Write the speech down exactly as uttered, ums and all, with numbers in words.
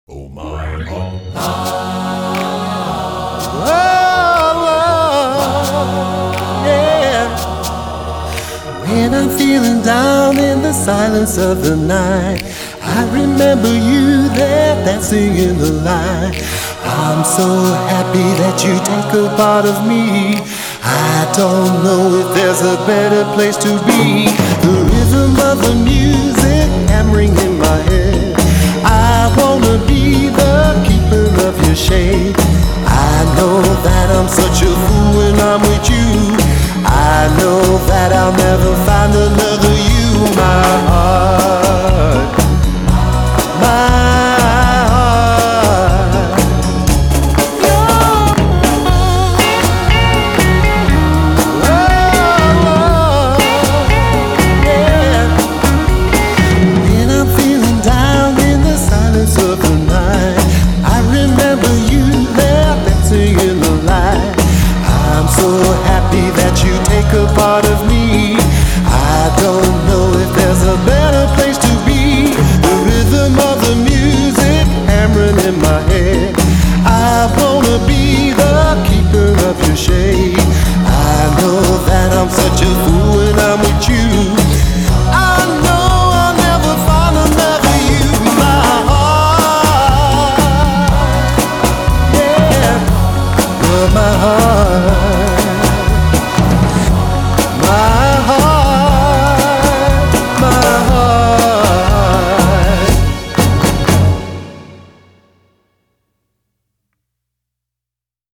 Oh my, oh, oh, yeah. When I'm feeling down in the silence of the night, I remember you there dancing in the light. I'm so happy that you take a part of me. I don't know if there's a better place to be. The rhythm of the music hammering in my head. I wanna be the keeper of your shade. I know that I'm such a fool when I'm with you. I know that I'll never find another you. My heart